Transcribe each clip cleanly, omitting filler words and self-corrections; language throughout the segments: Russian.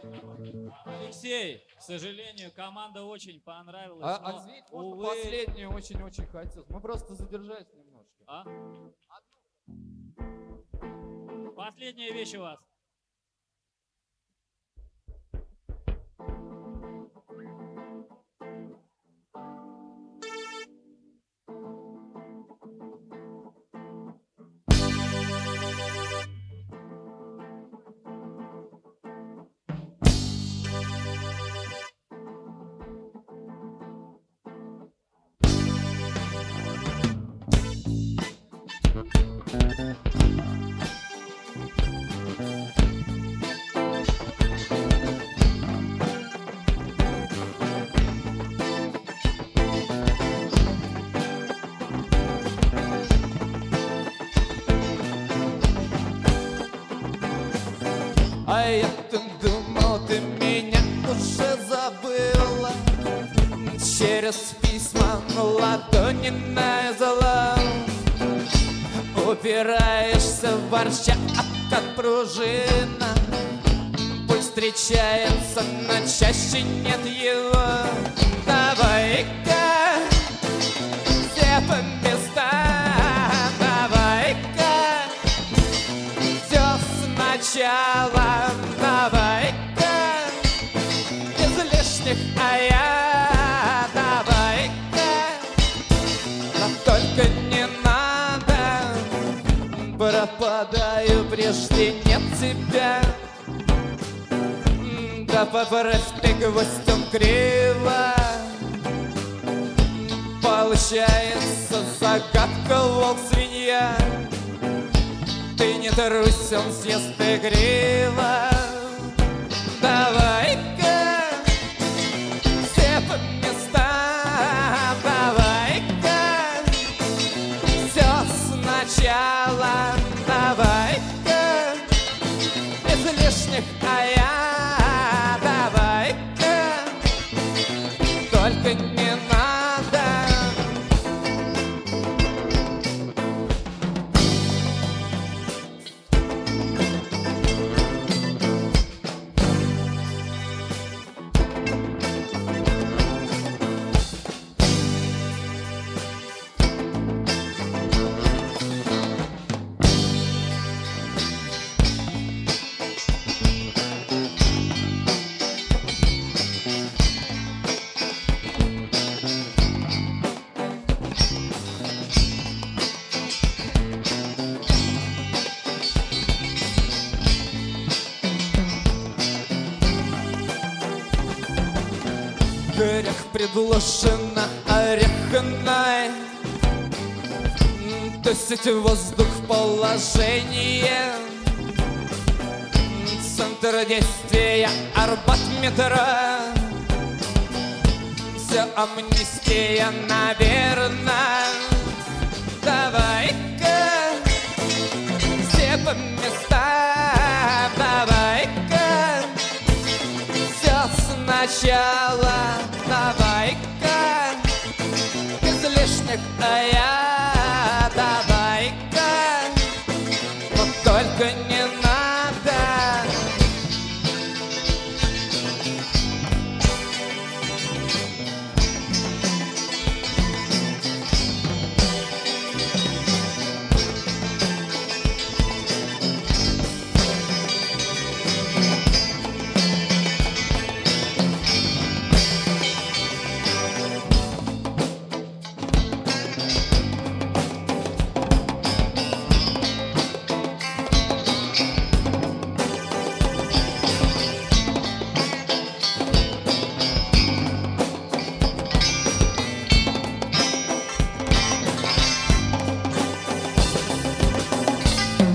Алексей, к сожалению, команда очень понравилась. А извините, можно последнюю очень-очень хотелось. Мы просто задержались немножко. А? Последняя вещь у вас. А я-то думал, ты меня уже забыла. Через письма на ладони навязала. Упираешься в борща, как пружина. Пусть встречается, но чаще нет его. Давай-ка все по местам. Давай-ка все сначала. Давай-ка без лишних «а-я». Давай-ка, но только не надо. Пропадаю, прежде нет тебя. Да поправь ты гвоздем криво. Получается загадка волк-свинья. Ты не трусь, он съест игриво. Давай-ка все по местам. Давай-ка все сначала. Давай-ка без лишних «а-я». Давай-ка только не надо. Грех предложено орехной. Тусить воздух в положение. Центр действия Арбат метро. Все амнистия, наверно. Давай-ка все по местам. Давай-ка все сначала. Давай-ка без лишних «а-я». Давай-ка, но только не надо.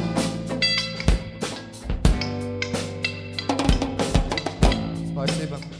Спасибо.